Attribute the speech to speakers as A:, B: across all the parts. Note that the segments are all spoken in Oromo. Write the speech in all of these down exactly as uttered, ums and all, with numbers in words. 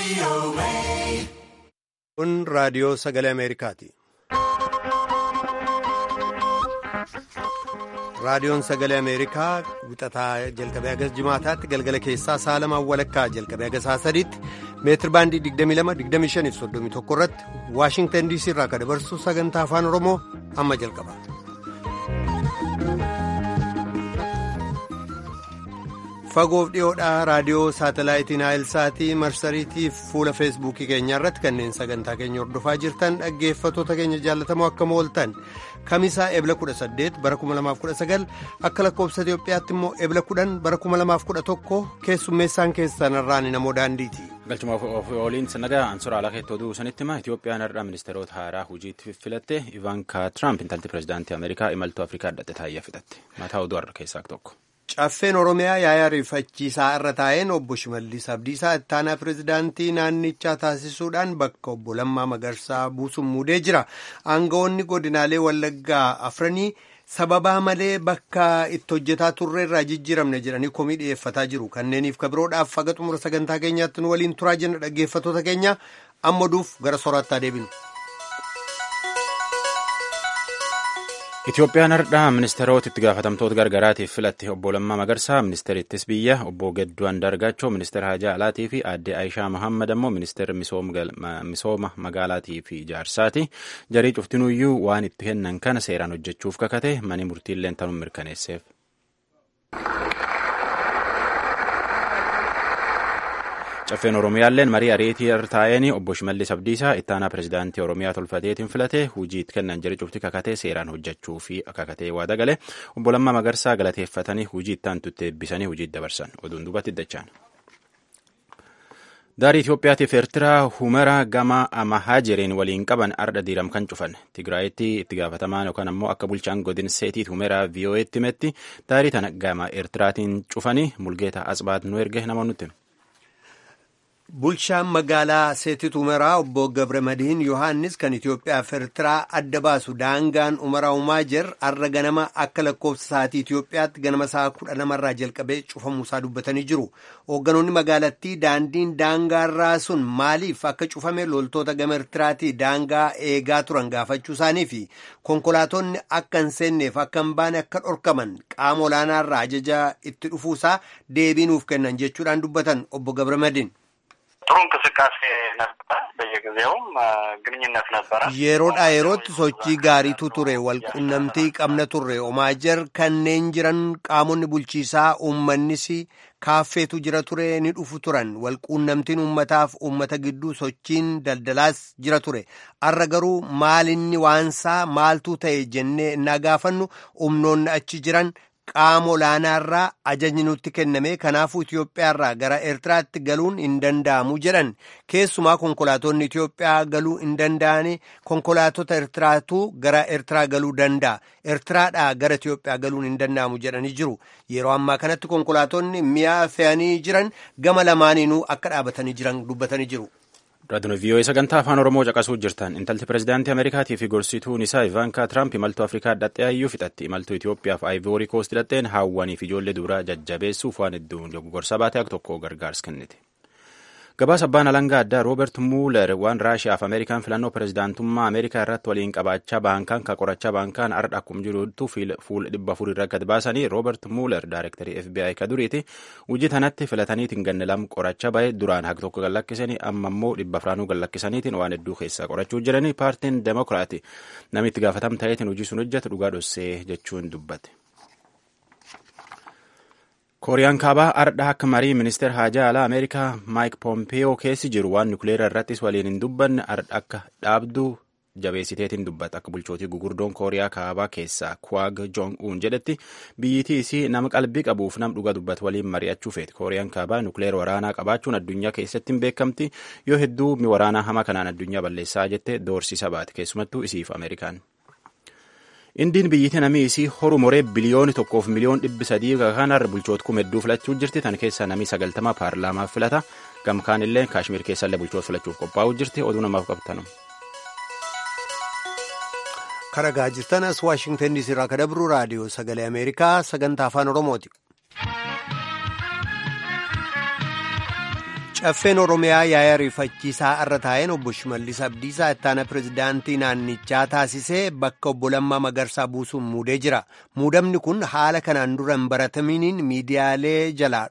A: Kun raadiyoo sagalee Ameerikaati. Raadiyoon sagalee Ameerikaa wixataa jalqabee haga jimaataatti galgala keessaa sa'a lamaan walakkaa jalqabee haga sa'a sadiitti meetir baandii digdamii lama digdamii shanii fi soddomii tokko irratti Waashingtan diisii irraa kan dabarsu sagantaa afaan Oromoo amma jalqaba. Fagoof dhiyoodhaa raadiyoo saatalaayitii Naayilsaatii marsariitii fi fuula feesbuukii keenyaa irratti kanneen sagantaa keenya hordofaa jirtan dhaggeeffattoota keenya jaallatamoo akkam ooltan kamisaa ebla kudha saddeet bara kuma lamaaf kudha sagal akka lakkoobsa Itiyoophiyaatti immoo ebla kudhan bara kuma lamaaf kudha tokko keessummeessaan keessan irraan namoo daandiiti.
B: Galchumaaf ooliin sannagaa ansura alaa keettoo du'u sanitti hima Itiyoophiyaan har'a ministeerota haaraa hojiitti filatte Ivaankaa Tiraamp intalti pirezidaantii Ameerikaa imaltuu Afrikaa adda taayyaa fixatte mataa oduu har'a keessaa tokko. Caffeen Oromiyaa yaayaa rifachiisaa irra taa'een obbo Shimallis Abdiisaa ittaanaa pirezidaantii naannichaa taasisuudhaan bakka obbo Lammaa Magarsaa buusuun muudee jira. Aangawoonni godinaalee Wallaggaa afranii sababaa malee bakka itti hojjetaa turre irraa jijjiiramne jedhanii komii dhiyeeffataa jiru. Kanneeniif kabiroodhaaf haga xumura sagantaa keenyaatti nu waliin turaa jenna dhaggeeffattoota keenya amma duuf gara soorattaa deebinu. Itiyoophiyaan har'a ministeerota itti gaafatamtoota gargaraatiif filatti obbo Lammaa Magarsaa ministeerittis biyya obbo Gadduu Andaargaachoo ministeera Haajaa Alaatii fi aadde Aayishaa Mohaammed ammoo ministeera misooma magaalaatii fi ijaarsaati. Jarii cuftinuyyuu waan itti kennan kana seeraan hojjechuuf kakate mani murtiillee tanuun mirkaneesseef. Caffeen Oromiyaalleen marii ariitii irra taa'een obbo Shimallis Abdiisaa ittaanaa pirezidaantii Oromiyaa tolfateetiin filate hojii itti kennan jedhe cufti kakatee seeraan hojjechuu fi kakatee waa dagale obbo Lammaa Magarsaa galateeffatanii hojii ittaan tutte eebbisanii hojii ddabarsan oduun duubatti dachaan. Daarii Itoophiyaatiif Eertiraa Humera gama Mahaajiriin waliin qaban ardha diiram kan cufan Tigraayitti itti gaafatamaan yookaan ammoo akka bulchaan godin seetiit Humeraa V O Etti himetti daarii tana gama Eertiraatiin cufanii Mulgeeta Asbaat nu erge namoonni. Bulchaan magaalaa Seetit Umeraa obbo Gabre Madiin Yohaannis kan Itoophiyaa fi Eertiraa adda baasu daangaan Umeraa Umaajer har'a ganama akka lakkoofsa sa'aatii Itoophiyaatti ganama sa'a kudha lamarraa jalqabee cufamuusaa dubbatanii jiru. Hoogganoonni magaalattii daandiin daangaarraa sun maaliif akka cufame loltoota gama Eertiraatii daangaa eegaa turan gaafachuu isaanii fi konkolaatonni akka hin seenneef akka hin baane akka dhorkaman qaama olaanaarraa ajaja itti dhufuusaa deebii nuuf kennan jechuudhaan dubbatan obbo Gabre Madiin.
C: ጥሩ እንቅስቃሴ ነበር በየጊዜውም ግንኙነት ነበር
A: yeroodhaa yerootti sochii gaariitu ture walqunnamtii qabna turre Omaajer kanneen jiran qaamonni bulchiisaa uummannis kaaffeetu jira ture ni dhufu turan walqunnamtiin uummataaf uummata gidduu sochiin daldalaas jira ture har'a garuu maalinni waansaa maaltu ta'e jennee na gaafannu humnoonni achi jiran qaama olaanaarraa ajajni nutti kenname kanaafuu Itoophiyaarraa gara Eertiraatti galuun hin danda'amu jedhan keessumaa konkolaatonni Itoophiyaa galuu hin danda'ani konkolaatota Eertiraatu gara Eertiraa galuu danda'a Eertiraadhaa gara Itoophiyaa galuun hin danda'amu jedhanii jiru yeroo ammaa kanatti konkolaatonni mi'a fe'anii jiran gama lamaaniinuu akka dhaabatanii jiran dubbatanii jiru.
B: Raadiyoo V O A sagantaa afaan Oromoo caqasuu jirtan intalti pirezidaantii Ameerikaatii fi gorsituun isaa Ivaankaa Tiraamp imaltuu Afrikaa dhadhee ayyuu fixatti imaltuu Itoophiyaaf Aayivoorii Koost dhadheen haawwaniif ijoollee duraa jajjabeessuuf waan hedduun gorsa baatee akka tokko gargaarsa kennite. Gabaasa abbaan alangaa addaa Roobert Muuler waan Raashiyaaf Ameerikaan filannoo pirezidaantummaa Ameerikaa irratti waliin qabaachaa baankaan ka qorachaa baankaan ardha akkuma jirutti fuula dhibba afurii irra gad baasanii Roobert Muuler daayirektarii F B I ka duriiti hojii tanatti filataniitiin ganna lama qorachaa bahe duraan haga tokko gallakkisanii amma immoo dhibba afraanuu gallakkisaniitiin waan hedduu keessaa qorachuu jiranii paartiin Demokiraati namitti gaafatam ta'eetiin hojii sun hojjetu dhugaa dhossee jechuun dubbate. Kooriyaan kaabaa ardha akka marii ministeera haajaa alaa Ameerikaa Maayik Pompeeyoo keessi jiru waan nukleera irrattis waliin hin dubbanne ardha akka dhaabduu jabeessiteetiin dubbata akka bulchootii gugurdoon Kooriyaa kaabaa keessaa Kwaag Jong-un jedhetti biyyittii isii nama qalbii qabuuf nam dhuga dubbatu waliin mari'achuu feeti. Kooriyaan kaabaa nukleera waraanaa qabaachuun addunyaa keessatti hin beekamti yoo hedduu mi waraanaa hamaa kanaan addunyaa balleessaa jette doorsisa baate keessumattuu isiif Ameerikaan. Indiin biyyittii namni isii horu moree biliyooni tokkoof miliyoon dhibbi sadii kanarra bulchoota kuma hedduu filachuu jirti tan keessaa namni sagaltama paarlaamaaf filata gamkaan illee kaashmir keessallee bulchoota filachuuf qophaa'uu jirti oduu namaaf qabtanu.
A: Karagaa jirtanas Waashingtan diisii irraa kadabru raadiyoo sagalee Ameerikaa sagantaa afaan Oromooti. Caffeen Oromiyaa yaa'ii ariifachiisaa irra taa'een obbo Shimallis Abdiisaa ittaana pirezidaantii naannichaa taasisee bakka obbo Lammaa Magarsaa buusuun muudee jira. Muudamni kun haala kanaan dura hin baratamiiniin miidiyaalee jalaa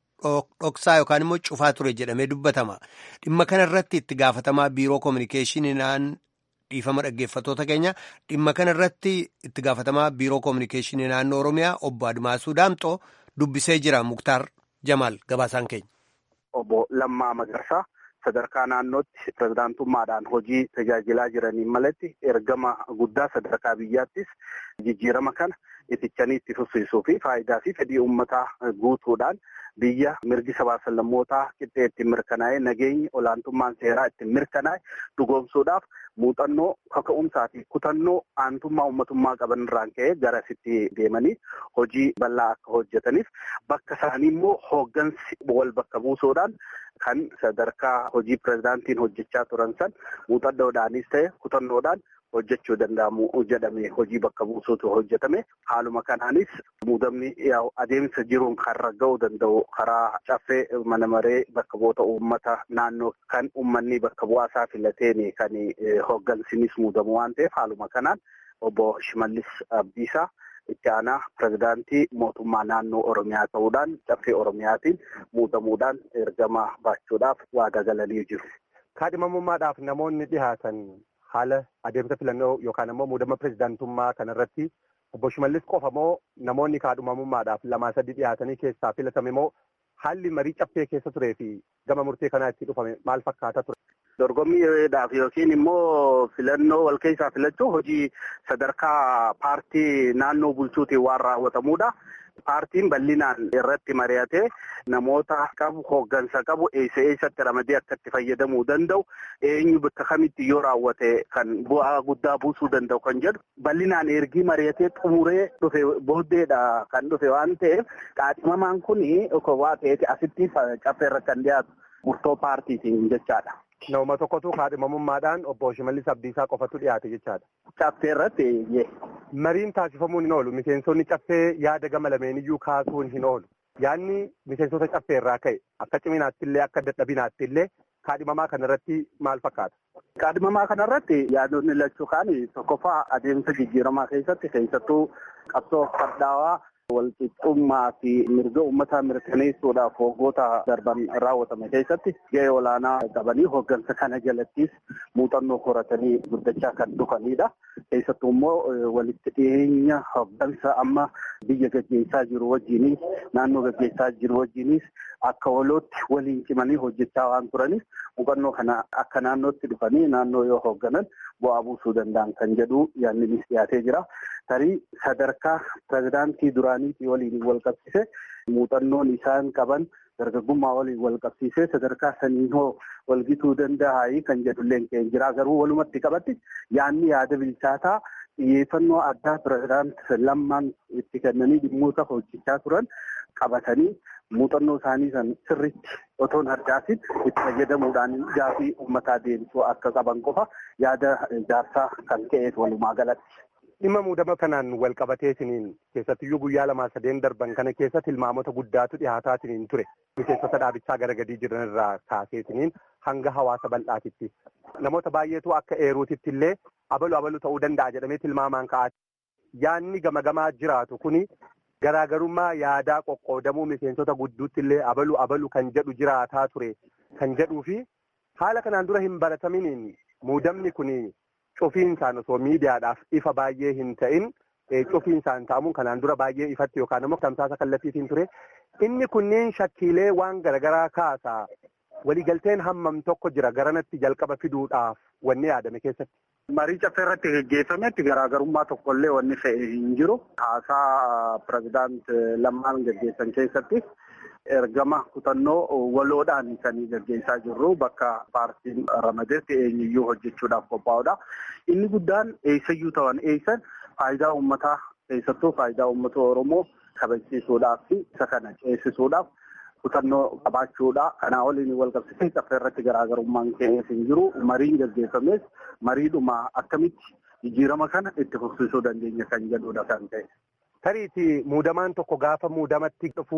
A: dhoksaa yookaan immoo cufaa ture jedhamee dubbatama. Dhimma kana irratti itti gaafatamaa biiroo koominikeeshinii dhiifama dhaggeeffattoota keenya dhimma kana irratti itti gaafatamaa biiroo koominikeeshinii naannoo Oromiyaa obbo Admaasuu Daamxoo dubbisee jira. Muktaar Jamaal gabaasaan keenya.
D: Obbo Lammaa Magarsaa sadarkaa naannootti pirezidaantummaadhaan hojii tajaajilaa jiraniin malatti ergama guddaa sadarkaa biyyaattis jijjiirama kana itichanii itti fufsiisuu fi faayidaa fi fedhii uummataa guutuudhaan biyya mirgi sabaa sallammootaa qixxee ittiin mirkanaa'ee nageenyi olaantummaan seeraa ittiin mirkanaa'e dhugoomsuudhaaf muuxannoo kaka'umsaa fi kutannoo aantummaa uummatummaa qaban irraan ka'ee garasitti deemanii hojii bal'aa akka hojjetaniif bakka isaanii immoo hooggansi wal bakka buusuudhaan kan sadarkaa hojii pirezidaantiin hojjechaa turan san muuxannoodhaanis ta'e kutannoodhaan hojjechuu danda'amu jedhamee hojii bakka buusuutu hojjetame. Haaluma kanaanis muudamni adeemsa jiruun kan ragga'uu danda'u karaa caffee mana maree bakka bu'oota uummata naannoo kan uummanni bakka bu'aasaa filateen kan hooggansinis muudamu waan ta'eef haaluma kanaan obbo Shimallis Abdiisaa itti aanaa pirezidaantii mootummaa naannoo Oromiyaa ta'uudhaan caffee Oromiyaatiin muudamuudhaan ergama baachuudhaaf waadaa galanii jiru.
E: Kaadhimamummaadhaaf namoonni dhihaatan haala adeemsa filannoo yookaan immoo muudama pirezidaantummaa kanarratti obbo Shimallis qofa moo namoonni kaadhimamummaadhaaf lamaa sadii dhiyaatanii keessaa filatame moo haalli marii caffee keessa turee fi gama murtee kanaa itti dhufame maal fakkaata ture?
D: Dorgommiidhaaf yookiin immoo filannoo wal keessaa filachuu hojii sadarkaa paartii naannoo bulchuutiin waan raawwatamuudha. Paartiin bal'inaan irratti mari'atee namoota qabu hooggansa qabu eessa eessatti ramadee akka itti fayyadamuu danda'u eenyu bakka kamitti yoo raawwate kan bu'aa guddaa buusuu danda'u kan jedhu bal'inaan ergii mari'atee xumuree dhufe booddeedha kan dhufe waan ta'eef qaadhimamaan kun waa ta'eeti asitti caffee irra kan dhiyaatu murtoo paartiitiin jechaadha.
E: Nama tokkotu kaadhimamummaadhaan obbo Shimallis Abdiisaa qofatu dhiyaate jechaadha.
D: Caffee irratti
E: mariin taasifamuun hin oolu. Miseensonni caffee yaada gama lameeniyyuu kaasuun hin oolu. Yaadni miseensota caffee irraa ka'e akka ciminaatti illee akka dadhabinaatti illee kaadhimamaa kanarratti maal fakkaata?
D: Kaadhimamaa kanarratti yaadonni lachuu kaanii tokkoffaa adeemsa jijjiiramaa keessatti keessattuu qabsoo fardhaawaa walqixxummaa fi mirga uummataa mirkaneessuudhaaf waggoota darban raawwatame keessatti gahee olaanaa qabanii hooggansa kana jalattis muuxannoo horatanii guddachaa kan dhufanidha. Keessattuu immoo walitti dhiyeenya hooggansa amma biyya gaggeessaa jiru wajjinis naannoo gaggeessaa jiru wajjinis akka walootti waliin cimanii hojjechaa waan turaniif muuxannoo kana akka naannootti dhufanii naannoo yoo hoogganan bu'aa buusuu danda'an kan jedhu yaadninis dhiyaatee jira. Tarii sadarkaa pirezidaantii duraaniitii waliin wal qabsiise muuxannoon isaan qaban dargaggummaa waliin wal qabsiisee sadarkaa saniin hoo walgituu danda'a kan jedhullee keenya jira. Garuu walumatti qabatti yaadni yaada bilchaataa xiyyeeffannoo addaa pirezidaantii Lammaan itti kennanii dhimmoota hojjechaa turan qabatanii muuxannoo isaanii san sirriitti otoon harkaasin itti fayyadamuudhaan gaafii uummataa deemsuu akka qaban qofa yaada ijaarsaa kan ka'eef walumaa galatti.
E: Dhimma muudama kanaan wal qabateetiniin keessattiyyuu guyyaa lamaa sadeen darban kana keessatti tilmaamota guddaatu dhihaataatiniin ture. Miseensota dhaabichaa gara gadii jiran irraa kaaseetiniin hanga hawaasa bal'aatitti. Namoota baay'eetu akka eeruutitti illee abalu abalu ta'uu danda'a jedhamee tilmaamaan ka'aati. Yaanni gama gamaa jiraatu kuni garaagarummaa yaadaa qoqqoodamuu miseensota gidduutti illee abalu abalu kan jedhu jiraataa ture kan jedhuu fi haala kanaan dura hin barataminiin muudamni kuni cufiinsaan osoo miidiyaadhaaf ifa baay'ee hin ta'in cufiinsaan ta'amuun kanaan dura baay'ee ifatti yookaan immoo tamsaasa kallattiitiin ture. Inni kunneen shakkiilee waan garaagaraa kaasaa waliigalteen hammam tokko jira garanatti jalqaba fiduudhaaf wanni yaadame keessatti.
D: Marii caffee irratti gaggeeffametti garaagarummaa tokkollee wanni fe'e hin jiru. Haasaa pirezidaantii Lammaan gaggeessan keessatti ergama kutannoo waloodhaan kan gaggeessaa jirru bakka paartiin ramadeetti eenyuyyuu hojjechuudhaaf qophaa'udha. Inni guddaan eessayyuu ta'an eessan faayidaa uummataa keessattuu faayidaa uummata Oromoo kabachiisuudhaaf fi isa kana ceesisuudhaaf kutannoo qabaachuudha. Kanaa waliin wal qabsiisee caffee irratti garaagarummaan ka'eef hin jiru. Mariin gaggeeffames mariidhuma akkamitti jijjiirama kana itti fufsiisuu dandeenya kan jedhudha kan ta'e.
E: Tariitii muudamaan tokko gaafa muudamatti dhufuu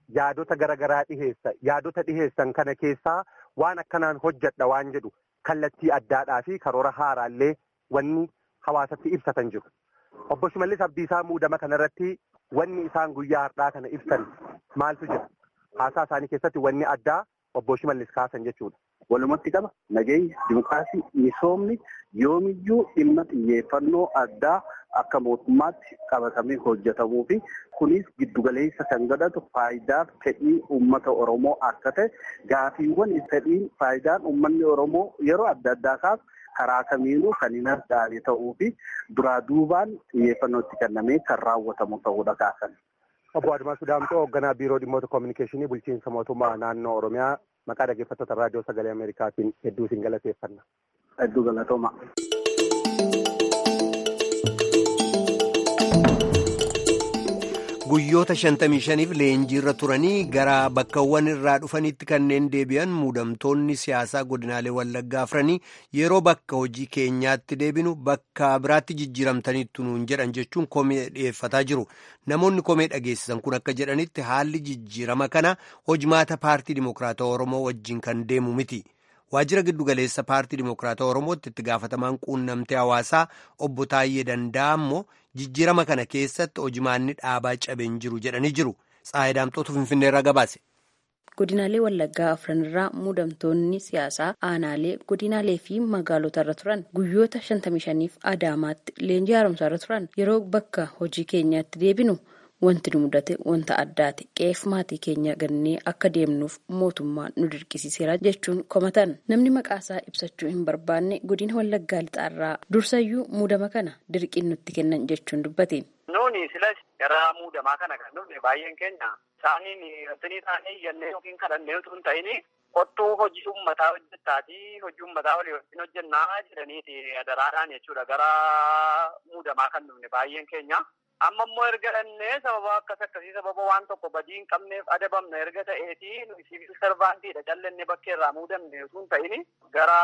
E: yaadota garaagaraa dhiheessa. Yaadota dhiheessan kana keessaa waan akkanaan hojjedha waan jedhu kallattii addaadhaa fi karoora haaraallee wanni hawaasatti ibsatan jiru. Obbo Shimallis Abdiisaa muudama kanarratti wanni isaan guyyaa har'aa kana ibsan maaltu jira? Haasaa isaanii keessatti wanni addaa obbo Shimallis kaasan jechuudha.
D: Walumatti qaba nageenya, dimokiraasii, misoomni yoomiyyuu dhimma xiyyeeffannoo addaa akka mootummaatti qabatamee hojjetamuu fi kunis giddugaleessa kan godhatu faayidaa fedhii uummata Oromoo akka ta'e gaafiiwwan fedhiin faayidaan uummanni Oromoo yeroo adda addaa kaasu karaa kamiinuu kan hin argaane ta'uu fi duraa duubaan xiyyeeffannootti kennamee kan raawwatamu ta'uudha kaasan.
E: Obbo Admaasuu Daamtoo hoogganaa biiroo dhimmoota koominikeeshinii bulchiinsa mootummaa naannoo Oromiyaa maqaa dhaggeeffattoota raadiyoo sagalee Ameerikaatiin hedduu isin galateeffanna.
D: Hedduu galatooma.
A: Guyyoota shantamii shaniif leenjiirra turanii gara bakkawwan irraa dhufanitti kanneen deebi'an muudamtoonni siyaasaa godinaalee Wallaggaa afranii yeroo bakka hojii keenyaatti deebinu bakka biraatti jijjiiramtaniittu nuun jedhan jechuun komee dhiyeeffataa jiru. Namoonni komee dhageessisan kun akka jedhanitti haalli jijjiirama kana hojimaata paartii Dimokiraatawaa Oromoo wajjin kan deemu miti. Waajjira giddugaleessa paartii Dimokiraatawaa Oromootti itti gaafatamaan quunnamtee hawaasaa obbo Taayyee Danda'a immoo jijjiirama kana keessatti hojimaanni dhaabaa cabeen jiru jedhanii jiru. Tsaayidaa Daamxootu Finfinnee irraa gabaase.
F: Godinaalee Wallaggaa afranirraa muudamtoonni siyaasaa aanaalee godinaalee fi magaalota irra turan guyyoota shantamii shaniif Adaamaatti leenjii haaromsaa irra turan yeroo bakka hojii keenyaatti deebinu wanti nu mudate wanta addaati. Qeef maatii keenya gannee akka deemnuuf mootummaan nu dirqisiiseera jechuun komatan. Namni maqaasaa ibsachuu hin barbaanne godina Wallaggaa lixaarraa dursayyuu muudama kana dirqiin nutti kennan jechuun dubbate.
C: Nuuni silas gara muudamaa kana kan dhufne baay'een keenya isaaniin irratanii taanee yennee yookiin kadhannee utuu hin ta'in qottuu hojii uummataa hojjettaatii hojii uummataa walii wajjin hojjennaa jedhaniiti adaraadhaan jechuudha gara muudamaa kan dhufne baay'een keenya. Amma immoo erga dhannee sababa akkas akkasii sababa waan tokko badii hin qabneef adabamna erga ta'eeti nuyi siviil sarvaantiidha callannee bakkee irraa muudamne utuu hin ta'in gara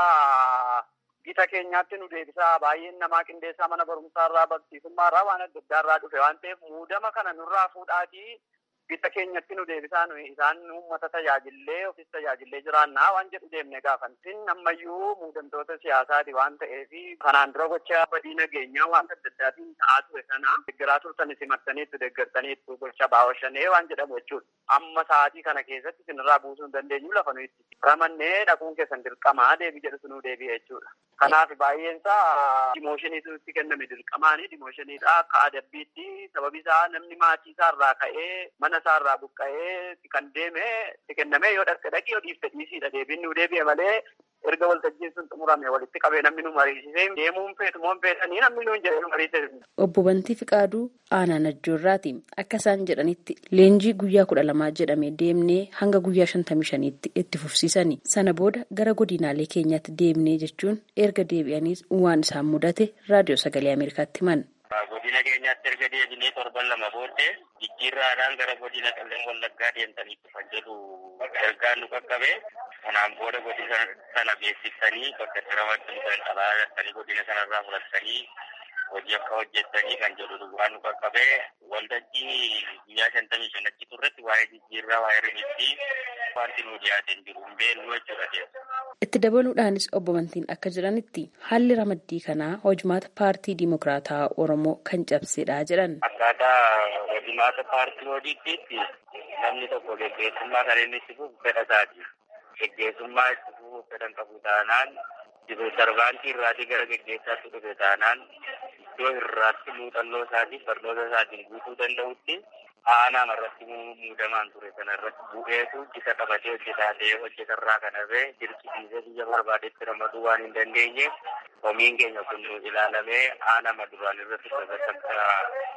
C: gita keenyaatti nu deebisaa baay'een namaa qindeessaa mana barumsaa irraa barsiisummaa irraa waan adda addaa irraa dhufe waan ta'eef muudama kana nurraa fuudhaatii gita keenyatti nu deebisaa nuyi isaan uummata tajaajillee ofis tajaajillee jiraannaa waan jedhu deemne gaafantin ammayyuu muudamtoota siyaasaati waan ta'eef kanaan dura gocha badii nageenyaa waan adda addaatiin ta'aa ture sana deeggaraa turtan simattaniitu deeggartaniitu gocha baawashanee waan jedhamu jechuudha. Amma sa'aatii kana keessatti isinirraa buusuu hin dandeenyu lafa nuyi itti ramannee dhaquun keessan dirqamaa deebii jedhu sunuu deebi'e jechuudha. Kanaaf baay'eensaa dimooshiiniitu itti kenname dirqamaanii dimooshiiniidha akka adabbiitti sababi isaa namni maatii isaa irraa ka'ee mana isaa irraa buqqa'ee kan deeme itti kenname yoo dhaqxe dhaqi yoo dhiifte dhiisiidha deebiin nu deebi'e malee erga waltajjiin sun xumurame walitti qabee namni nu mariisisee deemuun feetu moo feetanii namni nu hin jedhe nu mariise.
F: Obbo Bantii Fiqaaduu aanaa Najjoorraati akka isaan jedhanitti leenjii guyyaa kudha lamaa jedhamee deemnee hanga guyyaa shantamii shaniitti itti fufsiisani. Sana booda gara godinaalee keenyaatti deemnee jechuun erga deebi'aniis waan isaan mudate raadiyoo sagalee Ameerikaatti himan.
G: Godina keenyaatti erga deebinee torban lama booddee jijjiirraadhaan gara godina Qellem Wallaggaa deemtaniitti kan jedhu ergaan nu qaqqabe. Kanaan booda godina sana beeksisanii bakka ramaddan kan alaalattanii godina sanarraa fudhattanii hojii akka hojjettanii kan jedhu waan nu qaqqabe. Waltajjii guyyaa shantamii shanachi turretti waa'ee jijjiirraa waa'ee rimitti wanti nu dhiyaateen jiru hin beeknu jechuudha.
F: Itti dabaluudhaanis obbo Bantiin akka jedhanitti haalli ramaddii kanaa hojimaata paartii Dimokiraatawaa Oromoo kan cabsedha jedhan.
G: Akkaataa hojimaata paartii hojiitti namni tokko geggeessummaa kan inni itti fufu fedha isaati. Geggeessummaa itti fufuuf fedhan qabu taanaan siviil sarvaantii irraatii gara geggeessaatti dhufe taanaan iddoo irraatti muuxannoo isaatiin barnoota isaatiin guutuu danda'utti aanaa irratti muudamaan ture sana irratti bu'eetu isa qabatee hojjetaa ta'ee hojjetarraa kan hafe dirqisiisee biyya barbaadetti ramaduu waan hin dandeenye komiin keenya kun nu ilaalamee aanaa maduraan irratti akka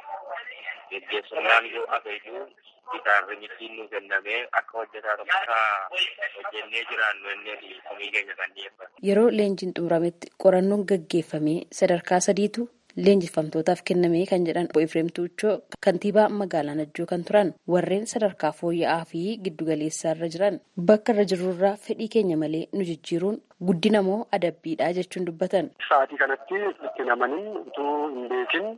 G: geggeessummaan yoo afeeyyuu isaan rimittiin nu kennamee akka hojjetaa tokko hojjennee jiraannu ennee komii keenya kan dhiyeeffatu.
F: Yeroo leenjiin xumurametti qorannoon gaggeeffamee sadarkaa sadiitu leenjifamtootaaf kennamee kan jedhan obbo Efreem Tuuchoo kantiibaa magaalaa Najjoo kan turan warreen sadarkaa fooyya'aa fi giddugaleessaa irra jiran bakka irra jirurraa fedhii keenya malee nu jijjiiruun guddina moo adabbiidha jechuun dubbatan.
H: Sa'aatii kanatti itti namanii utuu hin beekin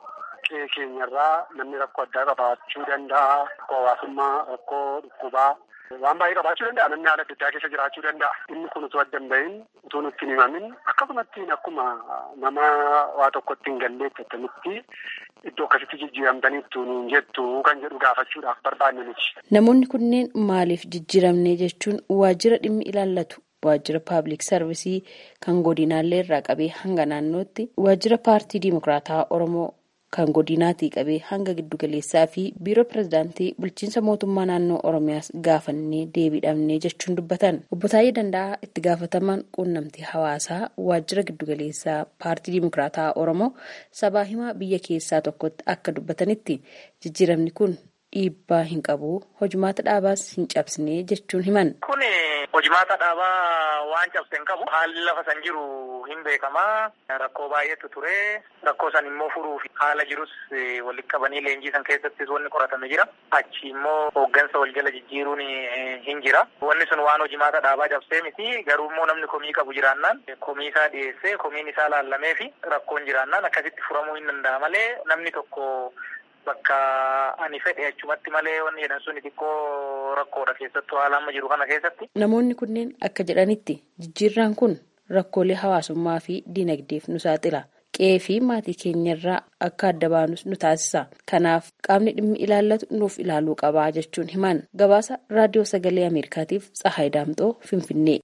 H: qe'ee keenyarraa namni rakkoo addaa qabaachuu danda'a. Rakkoo hawaasummaa, rakkoo dhukkubaa waan baay'ee qabaachuu danda'a. Namni haala adda addaa keessa jiraachuu danda'a. Inni kun utuu adda hin bahin utuu nutti hin himamin akkasumatti akkuma nama waa tokkotti hin galleetti attamitti iddoo akkasitti jijjiiramtaniittu nuun jettu kan jedhu gaafachuudhaaf barbaanne miti.
F: Namoonni kunneen maaliif jijjiiramne jechuun waajjira dhimmi ilaallatu waajjira paabliik sarvisii kan godinaalee irraa qabee hanga naannootti waajjira paartii diimokiraataa Oromoo kan godinaatii qabee hanga giddugaleessaa fi biiroo pirezidaantii bulchiinsa mootummaa naannoo Oromiyaas gaafannee deebii dhabnee jechuun dubbatan. Obbo Taayyee Danda'aa itti gaafatamaan quunnamtii hawaasaa waajjira giddugaleessaa paartii diimokiraataa Oromoo sabaa himaa biyya keessaa tokkotti akka dubbatanitti jijjiiramni kun dhiibbaa hin qabu hojimaata dhaabaas hin cabsine jechuun himan.
I: Kun hojimaata dhaabaa waan cabse hin qabu. Haalli lafa san jiru hin beekamaa. Rakkoo baay'eetu ture. Rakkoo san immoo furuuf haala jirus walitti qabanii leenjii san keessattis wanni qoratame jira. Achi immoo hooggansa wal jala jijjiiruun hin jira. Wanni sun waan hojimaata dhaabaa cabsee miti. Garuu immoo namni komii qabu jiraannaan komii isaa dhiyeessee komiin isaa laallamee fi rakkoon jiraannaan akkasitti furamuu hin danda'a malee namni tokko bakka ani fedhe achumatti malee wanni jedhan sun xiqqoo rakkoodha keessattuu haala amma jiru kana keessatti.
F: Namoonni kunneen akka jedhanitti jijjiirraan kun rakkoolee hawaasummaa fi dinagdeef nu saaxila. Qe'ee fi maatii keenyarraa akka adda baanus nu taasisa. Kanaaf qaamni dhimmi ilaallatu nuuf ilaaluu qabaa jechuun himan. Gabaasa raadiyoo sagalee Ameerikaatiif Tsahaay Daamxoo Finfinnee.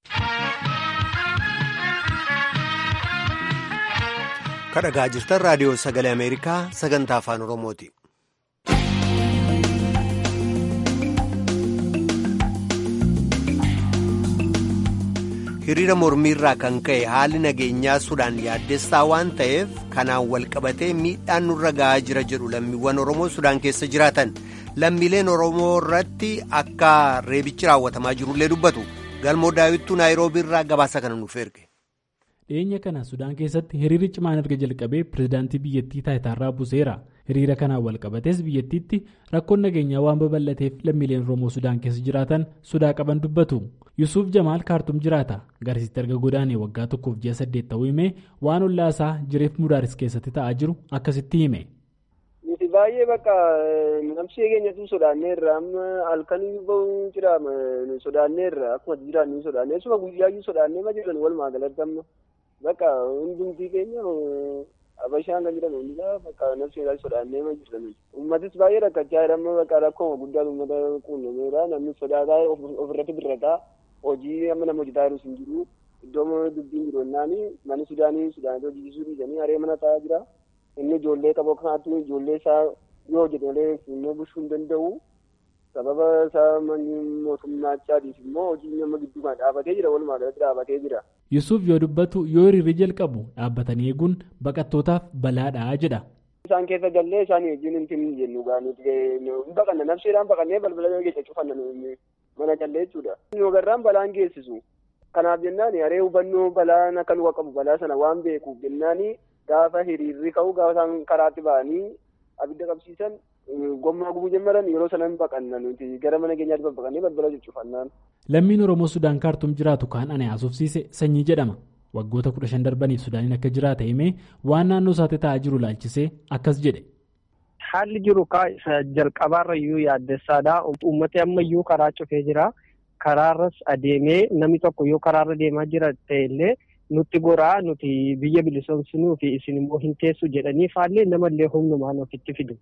A: Kadhagaa jirtan raadiyoo sagalee Ameerikaa sagantaa afaan Oromooti. Hiriira mormiirraa kan ka'e haalli nageenyaa Sudaan yaaddessaa waan ta'eef kanaan wal qabatee miidhaan nurra ga'aa jira jedhu lammiiwwan Oromoo Sudaan keessa jiraatan. Lammiileen Oromoo irratti akka reebichi raawwatamaa jirullee dubbatu. Galmoo Daawittuu Naayiroobiirraa gabaasa kana nuuf erge.
J: Dhiyeenya kana Sudaan keessatti hiriirri cimaan erga jalqabee pirezidaantii biyyattii taayitaarraa buuseera. Hiriira kanaan wal qabatees biyyattiitti rakkoon nageenyaa waan babal'ateef lammiileen Oromoo Sudaan keessa jiraatan sodaa qaban dubbatu. Yusuuf Jamaal Kaartum jiraata. Garasitti erga godaanee waggaa tokkoof ji'a saddeet ta'uu himee waan ollaa isaa jireef mudaaris keessatti ta'aa jiru akkasitti hime.
K: Nuti baay'ee bakka namsi keenyatu sodaanneerra amma halkanii bahuu jira sodaanneerra akkuma jiraannu sodaannee suma guyyaayyuu sodaannee ma jiran walumaa galatti amma bakka hundumtii keenya abashaan kan jiran hundinaa bakka namsi sodaannee ma jiran uummatis baay'ee rakkachaa jedhama bakka rakkoo guddaa uummata quunnameera namni sodaataa ofirratti birrataa hojii amma nama hojjetaa jirus hin jiru iddoo dubbiin jiru ennaani manni Sudaanii Sudaanii hojjechiisuu dhiisanii haree mana ta'aa jira. Inni ijoollee qabu kanaatu ijoollee isaa yoo jedhalee immoo bushuu hin danda'u. Sababa isaa mootummaatiif immoo hojii nama gidduu kan dhaabatee jira walumaa galatti dhaabatee jira.
J: Yusuuf yoo dubbatu yoo hiriirri jalqabu dhaabbatanii eeguun baqattootaaf balaadhaa jedha.
K: Isaan keessa gallee isaan wajjin hin jennu gaaniiti baqanna nafsiidhaan baqannee balbala keessa cufanna mana gallee jechuudha. Yoo garraan balaan geessisu. Kanaaf jennaan haree hubannoo balaan akka nu qabu balaa sana waan beekuuf jennaan. Gaafa hiriirri ka'u gaafa isaan karaatti ba'anii abidda qabsiisan gommaa gubuu jalqaban yeroo sanan baqanna nuti gara mana keenyaatti babbaqannee balbala cuccufannaan.
J: Lammiin Oromoo Sudaan Kaartum jiraatu kaan ani haasofsiise Sanyii jedhama. Waggoota kudha shan darbaniif Sudaaniin akka jiraata himee waan naannoo isaatti ta'aa jiru laalchisee akkas jedhe.
L: Haalli jiru jalqabaarra iyyuu yaaddessaadha. Uummatni ammayyuu karaa cufee jira. Karaarras adeemee namni tokko yoo karaarra deemaa jira ta'ellee. Nuti goraa nuti biyya bilisoomsinuu fi isin immoo hin teessu jedhanii faallee namallee humnumaan ofitti fidu.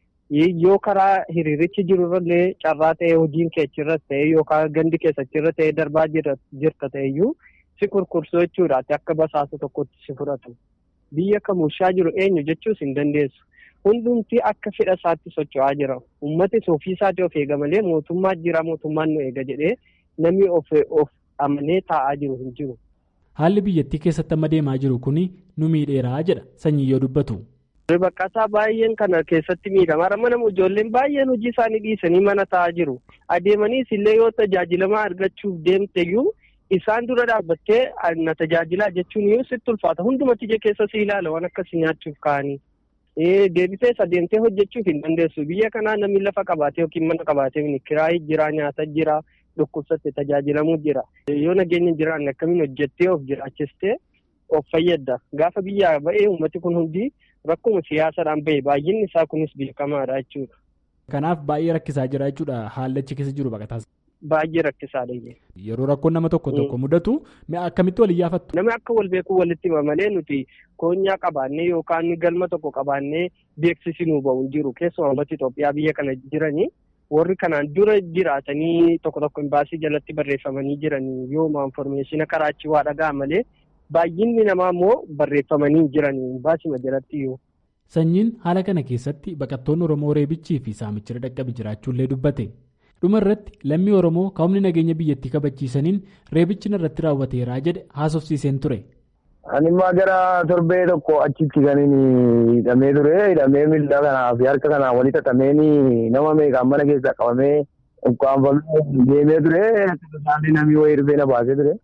L: Yoo karaa hiriirichi jirurrallee carraa ta'ee hojiin keechirras ta'ee yookaan gandi keessachirra ta'ee darbaa jirta ta'eyyuu si kurkursuu jechuudha akka basaasa tokkotti si fudhatu. Biyya kamushaa jiru eenyu jechuus hin dandeessu. Hundumti akka fedha isaatti socho'aa jira. Uummatni ofii isaatii of eega malee mootummaa jira mootummaan nu eega jedhee namni of amanee taa'aa jiru hin jiru.
J: Haalli biyyattii keessatti amma deemaa jiru kun nu miidheeraa jedha Sanyii yoo dubbatu.
L: Baqqataa baay'een kana keessatti miidhama. Mana ijoolleen baay'een hojii isaanii dhiisanii mana taa'aa jiru. Adeemaniis illee yoo tajaajilamaa argachuuf deemteyyuu isaan dura dhaabbattee na tajaajilaa jechuun yoo sitti ulfaata. Hundumatti ija keessa si ilaala waan akkasii nyaachuuf ka'anii. Deebisees adeemtee hojjechuuf hin dandeessu. Biyya kanaa namni lafa qabaatee yookiin mana qabaatee kiraayii jira nyaata jira. Dhukkubsatte tajaajilamuu jira. Yoo nageenya jiraan akkamiin hojjettee of jiraachistee of fayyadda. Gaafa biyyaa ba'ee uummati kun hundi rakkuma siyaasaadhaan bahe baay'inni isaa kunis beekamaadha jechuudha.
J: Kanaaf baay'ee rakkisaa jira jechuudha haalli achi keessa jiru baqataas.
L: Baay'ee rakkisaadha.
J: Yeroo rakkoon nama tokko tokko mudatu akkamitti wal iyyaafattu?
L: Namni akka wal beekuu walitti hima malee nuti koonyaa qabaannee yookaan galma tokko qabaannee beeksisinuu bahu jiru keessumaa uummata Itoophiyaa biyya kana jiranii warri kanaan dura jiraatanii tokko tokko imbaasii jalatti barreeffamanii jiranii yooma infoormeeshina karaa achi waa dhagaa malee baay'inni namaa immoo barreeffamanii jiranii imbaasii jalatti yoo.
J: Sanyiin haala kana keessatti baqattoonni Oromoo reebichii fi saamichira dhaqqabe jiraachuullee dubbate. Dhuma irratti lammii Oromoo kaa'umni nageenya biyyattii kabachiisaniin reebichi irratti raawwateeraa jedhe haasofsiiseen ture.
M: Ani immoo gara torbee tokko achitti kan inni hidhamee ture. Hidhamee miila kanaa fi harka kanaa walitti xaxamee nama meeqaan mana keessaa qabamee ukkaanfamee deemee ture. Isaan namni wayii rifee na baasee ture.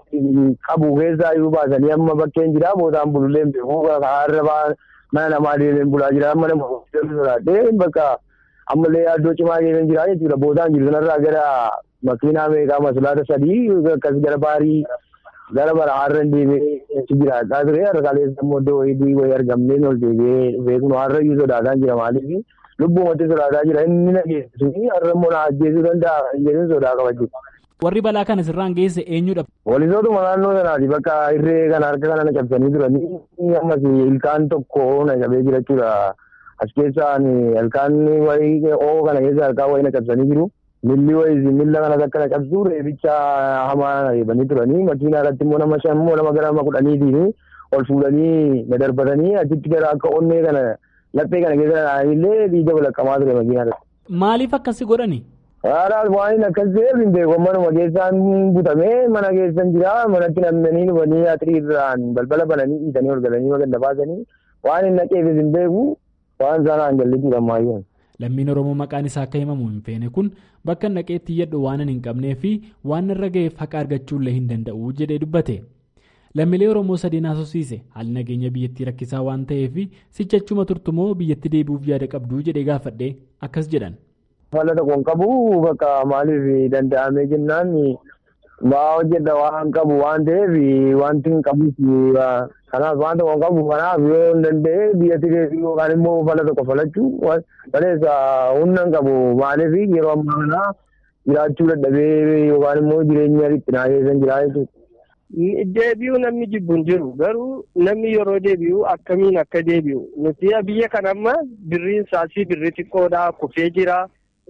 M: Qabu keessaa iyyuu baasanii amma bakkeen jira bootaan bulullee hin beeku. Har'a mana namaa deemee bulaa jira. Mana sodaadhee bakka. Ammallee yaaddoo cimaa keessa jira jechuudha. Boodaan jiru kanarraa gara makiinaa meeqaa masulaata sadii akkas gara baarii gara bara har'a deemee jiraachaa ture. Har'a kaleessa immoo iddoo wayii wayii argamnee ol deebi'ee beeknu har'a iyyuu sodaataa jira maaliif lubbuumatti sodaataa jira inni na geessisu har'a immoo na ajjeesuu danda'a jedhuun sodaa qabachuu.
J: Warri balaa kana sirraan geesse eenyudha?
M: Walisootuma naannoo sanaati bakka irree kana harka kana na cabsanii turanii ammas ilkaan tokko na cabee jira jechuudha. As keessaan ilkaan wayii oo kana keessa harkaan wayii na cabsanii jiru. Milli wayii milla kanas akka na cabsu reebicha hamaa na reebanii turanii makiinaa irratti immoo nama shan immoo nama gara nama kudhaniitiin ol fuudhanii na darbatanii achitti gara akka onnee kana laphee kana keessa illee dhiiga balaqqamaa ture makiinaa irratti.
J: Maaliif akkasi godhani?
M: Haadhaas waan akkas ta'eef hin beeku manuma keessaan butamee mana keessan jira manatti namnanii dhufanii atiriirraan balbala bananii dhiitanii ol galanii maganda baasanii waan hin naqeefis hin beeku. Waan sanaan jalli jedhamaa.
J: Lammiin Oromoo maqaan isaa akka himamu hin feene kun bakka naqeetti iyyadhu waan hin qabnee fi waan irra ga'eef haqa argachuullee hin danda'u jedhee dubbate. Lammiilee Oromoo sadeen haasofsiise haalli nageenya biyyattii rakkisaa waan ta'eef sichachuma turtumoo biyyatti deebi'uuf yaada qabduu jedhee gaafadhee akkas jedhan.
M: Fala tokkoon qabu bakka maaliif danda'amee jennaan maa hojjedha waan qabu waan ta'eef wanti hin qabus kanaaf waan tokko qabu kanaaf yoo hin danda'e biyyatti deebi'uu yookaan immoo fala tokko falachuu maleessa humna hin qabu maaliif yeroo ammaa kana jiraachuu dadhabee yookaan immoo jireenya dhiphinaa keessan jira jechuudha.
L: Deebi'uu namni jibbu hin jiru garuu namni yeroo deebi'u akkamiin akka deebi'u nuti biyya kana amma birriin saasii birrii xiqqoodhaa kufee jira.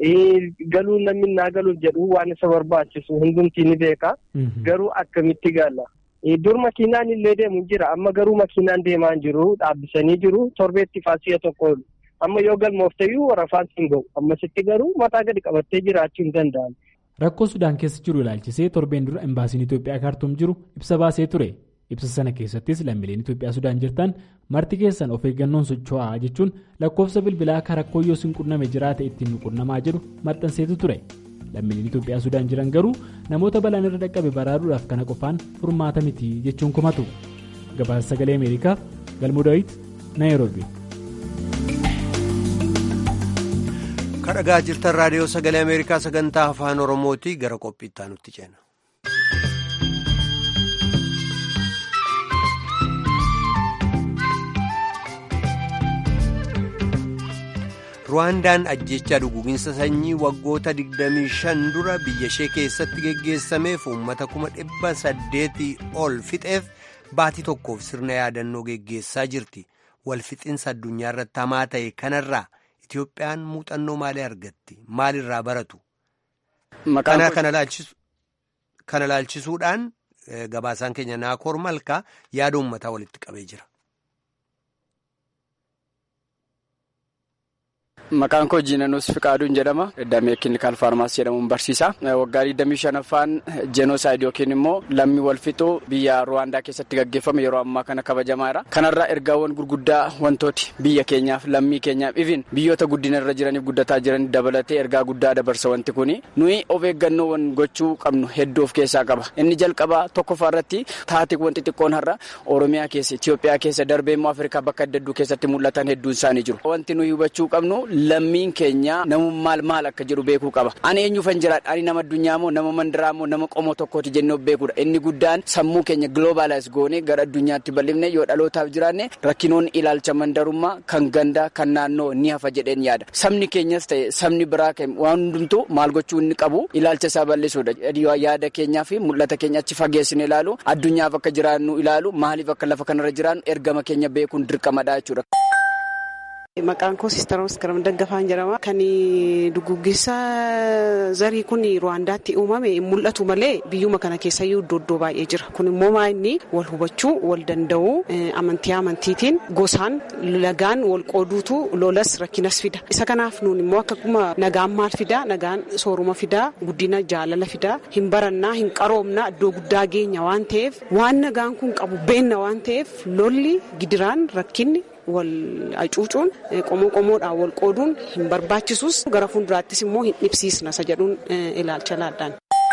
L: Galuu namni naa galuuf jedhu waan isa barbaachisu hundumtii ni beeka. Garuu akkamitti gala. Dur makiinaan illee deemu jira amma garuu makiinaan deemaa hin jiru dhaabbisanii jiru torbeetti faasiya tokko amma yoo galmooftayyuu warafaan hin gahu ammasitti garuu mataa gadi qabattee jiraachuu hin danda'an.
J: Rakkoo Sudaan keessa jiru ilaalchisee torbeen dura imbaasiin Itoophiyaa kaartuum jiru ibsa baasee ture. Ibsa sana keessattis lammiileen Itoophiyaa Sudaan jirtan marti keessan of eeggannoon socho'aa jechuun lakkoofsa bilbilaa akka rakkoo yoo sin qunname jiraate ittiin nu qunnamaa jedhu maxxanseetu ture. Lammiileen Itoophiyaa Sudaan jiran garuu namoota balaan irra dhaqqabe baraaruudhaaf kana qofaan furmaata miti jechuun komatu. Gabaasa Sagalee Ameerikaaf Galmoo Daawit Naayiroobi.
A: Kadhagaa jirtan raadiyoo Sagalee Ameerikaa sagantaa afaan Oromooti gara qophiittaa nutti ceena. Ruwaandaan ajjechaa duguuginsa sanyii waggoota digdamii shan dura biyya ishee keessatti geggeessameef uummata kuma dhibba saddeetii ol fixeef baatii tokkoof sirna yaadannoo geggeessaa jirti. Walfixinsa addunyaa irratti hamaa ta'e kanarraa Itoophiyaan muuxannoo maalii argatti? Maalirraa baratu? Kana laalchisuudhaan gabaasaan keenya Naakoor Malkaa yaada uummataa walitti qabee jira.
N: Maqaan koo Jiinanuus Fiqaaduun jedhama. Damee Kilinikaal Faarmaasii jedhamuun barsiisa. Waggaa digdamii shanaffaan jeenoosaayid yookiin immoo lammii wal fixuu biyya Ruwaandaa keessatti gaggeeffame yeroo ammaa kana kabajamaadha. Kanarraa ergaawwan gurguddaa wantooti biyya keenyaaf lammii keenyaaf ifin biyyoota guddina irra jiraniif guddataa jiran dabalatee ergaa guddaa dabarsa wanti kuni. Nuyi of eeggannoowwan gochuu qabnu hedduu of keessaa qaba. Inni jalqabaa tokkoffaa irratti taatiiwwan xixiqqoon har'a Oromiyaa keessa, Itoophiyaa keessa darbee immoo Afrikaa bakka adda addaa keessatti mul'atan hedduun isaanii jiru. Wanti nuyi hubachuu qabnu lammiin keenya namummaal maal akka jedhu beekuu qaba. Ani eenyuufan jiraadha? Ani nama addunyaa moo nama mandiraa moo nama qomoo tokkooti jennee of beekuudha. Inni guddaan sammuu keenya globalize goonee gara addunyaatti bal'ifne yoo dhalootaaf jiraanne rakkinoonni ilaalcha mandarummaa kan gandaa kan naannoo ni hafa jedheen yaada. Sabni keenyas ta'e sabni biraa waan hundumtuu maal gochuu inni qabu ilaalcha isaa bal'isuudha. Yaada keenyaa fi mul'ata keenya achi fageessine ilaalu addunyaaf akka jiraannu ilaalu maaliif akka lafa kanarra jiraannu ergama keenya beekuun dirqamadha jechuudha.
O: Maqaan koo Sistaroos Karam Daggafaan jedhama. Kan duguggisa zarii kun Ruwaandaatti uumame mul'atu malee biyyuma kana keessayyuu iddoo iddoo baay'ee jira. Kun immoo maa inni wal hubachuu, wal danda'uu, amantii amantiitiin gosaan lagaan wal qooduutu lolas rakkinas fida. Isa kanaaf nuun immoo akkuma nagaan maal fidaa, nagaan sooruma fidaa, guddina jaalala fidaa, hin barannaa, hin qaroomnaa, iddoo guddaa geenya waan ta'eef waan nagaan kun qabu beenna waan ta'eef lolli gidiraan rakkinni wal acuucuun qomoo qomoodhaan wal qooduun hin barbaachisus gara fuulduraattis immoo hin dhibsiisna isa jedhuun ilaalcha laadhaan.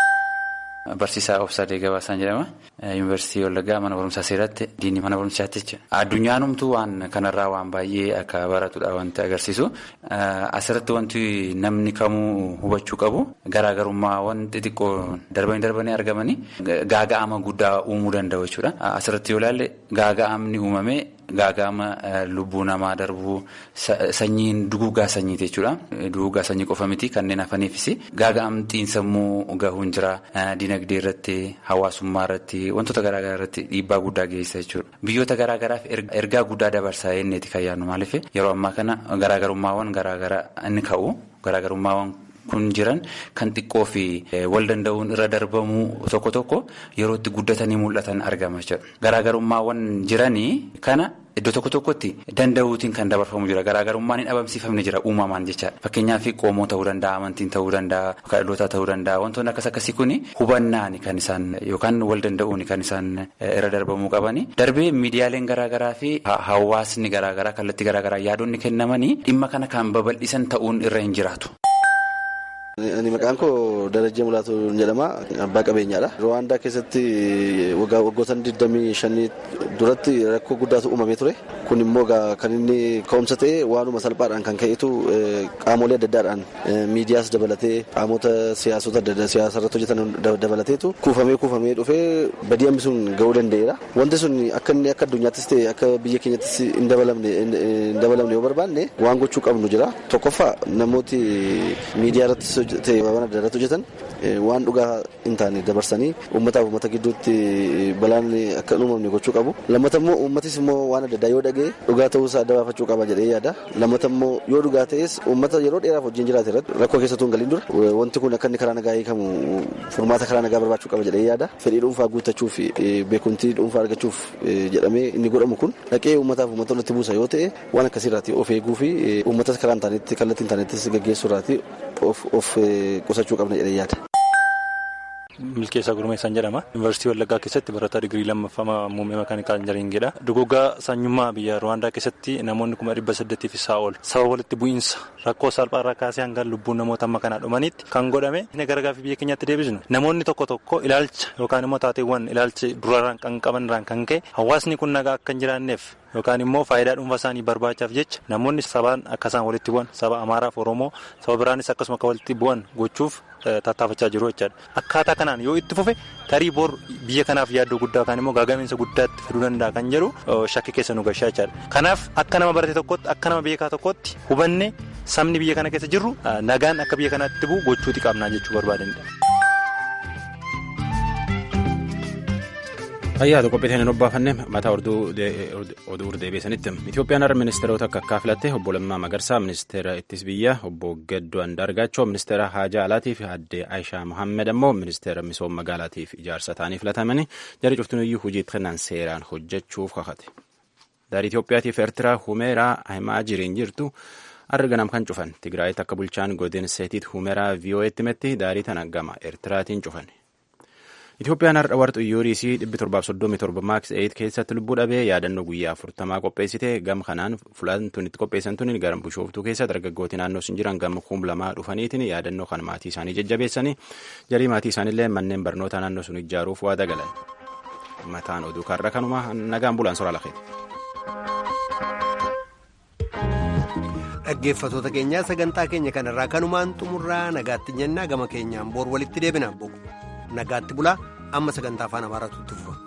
P: Barsiisaa Obsaa Gabaasaan jedhama. Yuunivarsiitii Wallaggaa mana barumsaa seeratti diinii mana barumsaatti jecha. Addunyaan waan kanarraa waan baay'ee akka baratudha wanti agarsiisu. Asirratti wanti namni kamuu hubachuu qabu garaagarummaa wanti xixiqqoo darbanii darbanii argamanii gaaga'ama guddaa uumuu danda'u jechuudha. Asirratti yoo ilaalle gaaga'amni uumamee gaaga'ama lubbuu namaa darbuu sanyiin duguugaa sanyiiti jechuudha. Duguugaa sanyii qofa miti kanneen hafaniifis gaaga'amtiin sammuu gahuun jira. Dinagdee irratti hawaasummaa irratti wantoota garaagaraa irratti dhiibbaa guddaa geessisa jechuudha. Biyyoota garaagaraaf ergaa guddaa dabarsaa inneeti kan yaadnu maaliif yeroo ammaa kana garaagarummaawwan garaagaraa inni ka'u garaagarummaawwan kun jiran kan xiqqoo fi wal danda'uun irra darbamuu tokko tokko yeroo itti guddatanii mul'atan argama jechuudha. Garaagarummaawwan jiranii kana iddoo tokko tokkotti danda'uutiin kan dabarfamu jira. Garaagarummaan hin dhabamsiifamne jira uumamaan jechaadha. Fakkeenyaaf qomoo ta'uu danda'a, amantiin ta'uu danda'a, kadhalootaa ta'uu danda'a. Wantoonni akkas akkasii kun hubannaani kan isaan yookaan wal danda'uuni kan isaan irra darbamuu qabani. Darbee miidiyaaleen garaagaraa fi hawaasni garaagaraa kallattii garaagaraa yaadonni kennamanii dhimma kana kan babal'isan ta'uun irra hin jiraatu.
Q: Ani maqaan koo Darajjee Mulaatu jedhama. Abbaa qabeenyaadha. Ruwaandaa keessatti waggoota digdamii shanii duratti rakkoo guddaatu uumamee ture. Kun immoo kan inni ka'umsa ta'e waanuma salphaadhaan kan ka'etu qaamolee adda addaadhaan miidiyaas dabalatee qaamota siyaasota adda addaa siyaasarratti hojjetan dabalateetu kuufamee kuufamee dhufee badii hammi sun ga'uu danda'eera. Wanti sun akka inni akka addunyaattis ta'e akka biyya keenyattis hin dabalamne hin dabalamne yoo barbaanne waan gochuu qabnu jira. Tokkoffaa namooti miidiyaa irratti ta'e waan adda addaatti hojjetan waan dhugaa hin taane dabarsanii uummataaf uummata gidduutti balaan akka hin uumamne gochuu qabu. Lammata immoo uummatis immoo waan adda addaa yoo dhagee dhugaa ta'uusaa adda baafachuu qaba jedhee yaada. Lammata immoo yoo dhugaa ta'es uummata yeroo dheeraaf wajjin jiraate irratti rakkoo keessattuu hin galiin dura wanti kun akka inni karaa nagaa hiikamu furmaata karaa nagaa barbaachuu qaba jedhee yaada. Fedhii dhuunfaa guuttachuuf beekumtii dhuunfaa argachuuf jedhamee inni godhamu kun dhaqee uummataaf uummata walitti buusa yoo ta'e waan akkasiirraati of eeguu fi uummatas karaa hin taanetti kallattii hin taanettis gaggeessuu irraati of qusachuu qabna jedhee yaada.
R: Milkeessaa Gurmeessaan jedhama. Yuunivarsiitii Wallaggaa keessatti barataa digirii lammaffaa muummee makaanikaa injiniringiidha. Duguggaa sanyummaa biyya Ruwaandaa keessatti namoonni kuma dhibba saddeetii fi isaa ol sababa walitti bu'iinsa rakkoo salphaarraa kaasee hanga lubbuun namoota amma kanaa dhumaniitti kan godhame gara gaaffii biyya keenyaatti deebisnu. Namoonni tokko tokko ilaalcha yookaan immoo taateewwan ilaalcha durarraan kan qabanirraan kan ka'e hawaasni kun nagaa akka hin jiraanneef yookaan immoo faayidaa dhuunfaa isaanii barbaachaaf jecha namoonni sabaan akka isaan walitti bu'an saba Amaaraaf Oromoo saba biraanis akkasuma akka walitti bu'an gochuuf tattaafachaa jiru jechaadha. Akkaataa kanaan yoo itti fufe tarii bor biyya kanaaf yaaddoo guddaa yookaan immoo gaaga'amiinsa guddaatti fiduu danda'a kan jedhu shakkii keessa nu galchaa jechaadha. Kanaaf akka nama barate tokkotti akka nama biyya tokkotti hubanne sabni biyya kana keessa jirru nagaan akka biyya kanaatti bu'u gochuuti qabnaa jechuu barbaadanidha.
B: Fayyaatu qophiiteen hin obbaafanne mataa oduu deebiisanitti Itoophiyaan har'a ministeerota akka akka filatte obbo Lammaa Magarsaa ministeera ittis biyyaa obbo Gaddoo Andaargaachoo ministeera haajaa alaatii fi aadde Aayishaa Mohammed ammoo ministeera misooma magaalaatii fi ijaarsa ta'anii filatamanii jarri cuftunuyyuu hojii kanaan seeraan hojjechuuf kakate. Daarii Itoophiyaatiif fi Eertiraa Humeeraa himaa jiriin jirtu arganam kan cufan Tigraayitti akka bulchaan godina seetiit Humeeraa V O Etti metti daarii tana gama Eertiraatiin cufan. Itoophiyaan har'a warra xiyyooriisii dhibbi torbaaf soddomii torba maaks eeyit keessatti lubbuu dhabee yaadannoo guyyaa afurtamaa qopheessite gam kanaan fulaan tunitti qopheessan tuni gara Bishooftuu keessatti dargaggooti naannoo sun jiran gama kum lamaa dhufaniitiin yaadannoo kan maatii isaanii jajjabeessanii jarii maatii isaaniillee manneen barnoota naannoo sun ijaaruuf waada galan. Mataan oduu karra kanuma nagaan bulaan soraa lafeeti.
A: Dhaggeeffattoota keenyaa sagantaa keenya kanarraa kanumaan xumurraa nagaatti jennaa gama keenyaan boor walitti deebina boqu nagaatti bulaa amma sagantaa afaan amaaraatu itti fufa.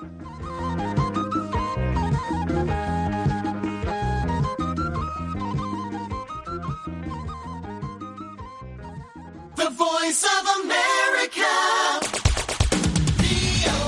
S: The Voice of America.